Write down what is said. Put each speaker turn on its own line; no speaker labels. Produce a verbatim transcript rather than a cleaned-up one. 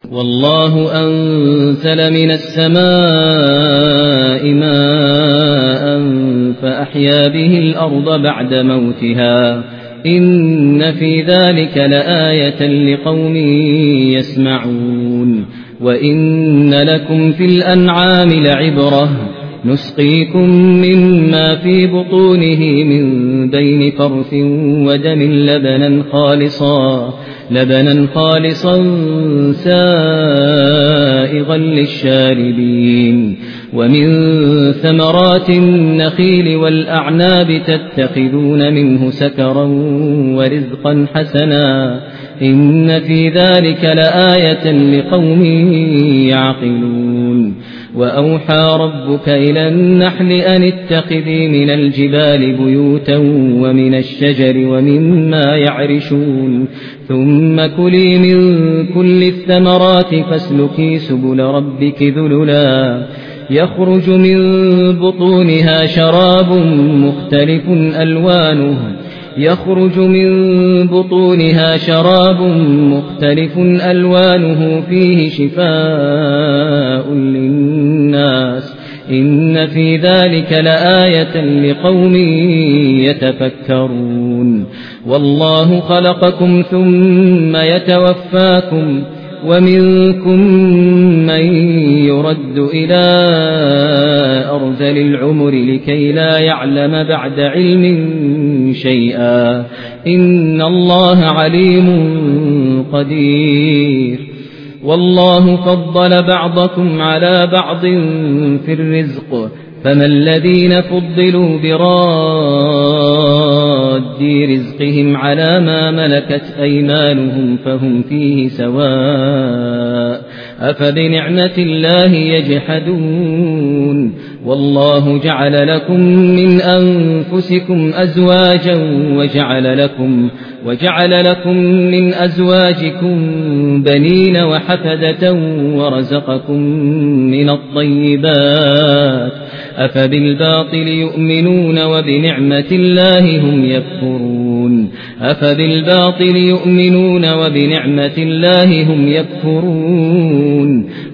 والله أنزل من السماء ماء فأحيا به الأرض بعد موتها إن في ذلك لآية لقوم يسمعون وإن لكم في الأنعام لعبرة نسقيكم مما في بطونه من بين فرث ودم لبنا خالصا لبنا خالصا سائغا للشاربين ومن ثمرات النخيل والأعناب تتخذون منه سكرا ورزقا حسنا إن في ذلك لآية لقوم يعقلون وأوحى ربك إلى النحل أن اتخذي من الجبال بيوتا ومن الشجر ومما يعرشون ثم كلي من كل الثمرات فاسلكي سبل ربك ذللا يخرج من بطونها شراب مختلف ألوانه يخرج من بطونها شراب مختلف ألوانه فيه شفاء للناس إن في ذلك لآية لقوم يتفكرون والله خلقكم ثم يتوفاكم ومنكم من يرد إلى أرذل العمر لكي لا يعلم بعد علم شيئا إن الله عليم قدير والله فضل بعضكم على بعض في الرزق فما الذين فضلوا براد رزقهم على ما ملكت أيمانهم فهم فيه سواء أفبنعمة الله يجحدون والله جعل لكم من أنفسكم أزواجا وجعل لكم وجعل لكم من أزواجكم بنين وحفدة ورزقكم من الطيبات أفبالباطل يؤمنون وبنعمة الله هم يكفرون أفبالباطل يؤمنون وبنعمة الله هم يكفرون